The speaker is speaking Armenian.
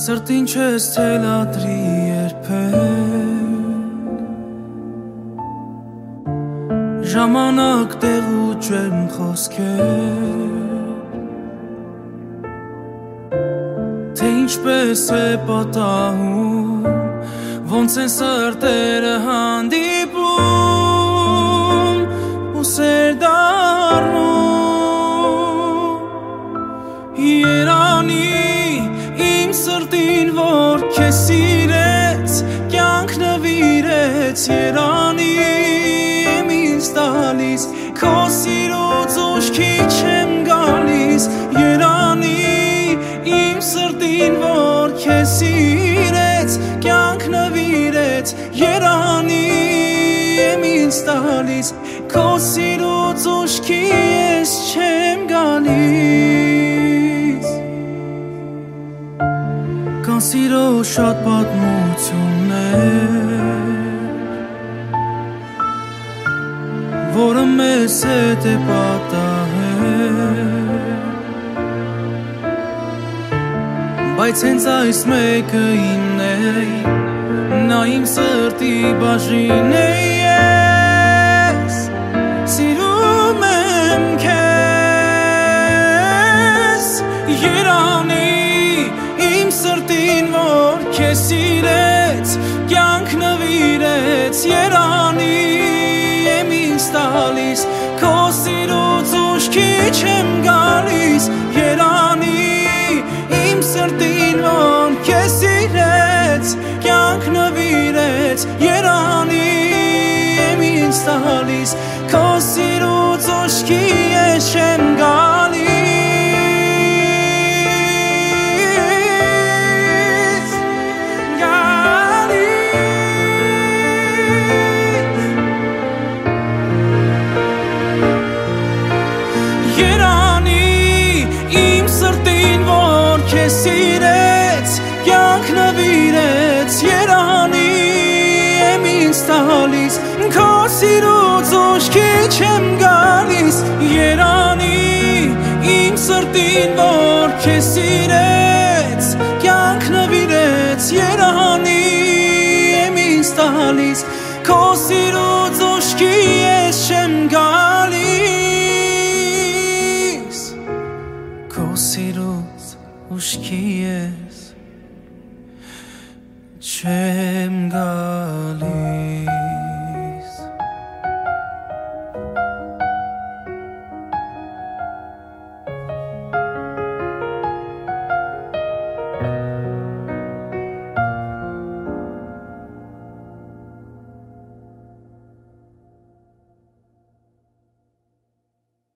Սրտին չես թելադրի երբեք Ժամանակ տեղ ու ջերմ խոսքեր Թե ինչպես է պատահում Ոնց են սրտերը հանդիպում ու սեր դառնում Երանի իմ սրտին որ քեզ սիրեց կյանք նվիրեց Երանի եմ ինձ տալիս քո սիրուց ուշքի չեմ գալիս Երանի իմ սրտին որ քեզ սիրեց կյանք նվիրեց Երանի եմ ինձ տալիս քո սիրուց ուշքի ես չեմ գալիս Կան սիրո շատ պատմություններ Որը մեզ հետ է պատահել Բայց հենց այս մեկը իմն է Նա իմ սրտի բաժին է Ես սիրում եմ քեզ Երանի իմ սրտին որ քեզ սիրեց կյանք նվիրեց Երանի եմ ինձ տալիս քո սիրուց ուշքի չեմ գալիս Երանի իմ սրտին որ քեզ սիրեց կյանք նվիրեց Երանի եմ ինձ տալիս քո սիրուց ուշքի ես չեմ գալիս Երանի իմ սրտին որ քեզ սիրեց կյանք նվիրեց Երանի եմ ինձ տալիս քո սիրուց ուշքի չեմ գալիս Երանի իմ սրտին որ